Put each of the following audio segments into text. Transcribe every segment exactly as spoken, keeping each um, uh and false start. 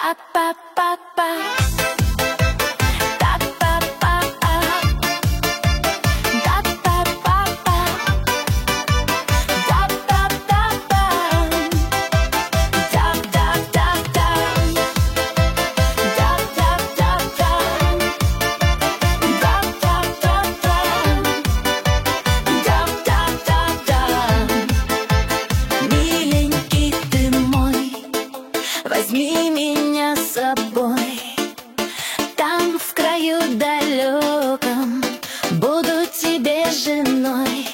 Та-па-па-па. Возьми меня с собой, там в краю далеком буду тебе женой.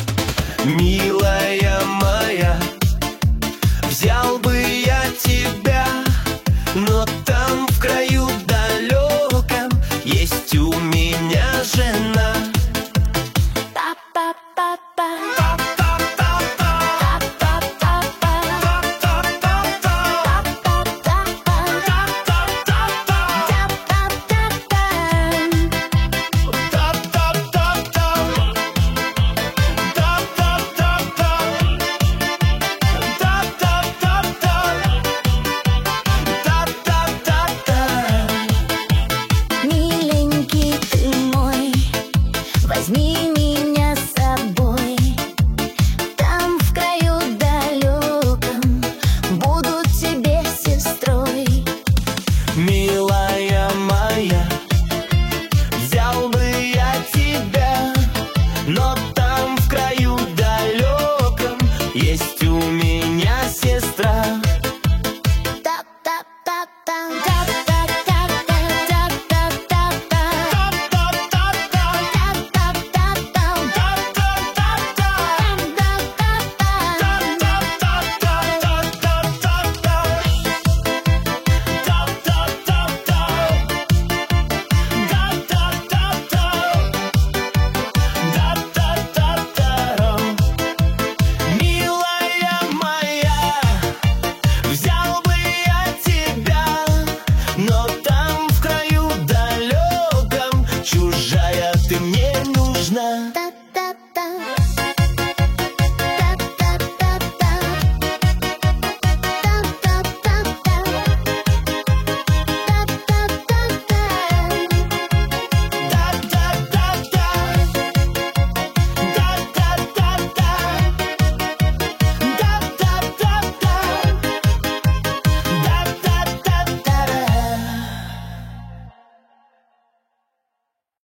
Милая моя, взял бы я тебя, но там в краю далеком есть у меня жена. Та-па-па-па. Миленький ты мой, возьми меня с собой, там в краю далеком буду тебе сестрой. Милая моя, взял бы я тебя, но там в краю далеком есть у меня сестра. Та-та-та-та.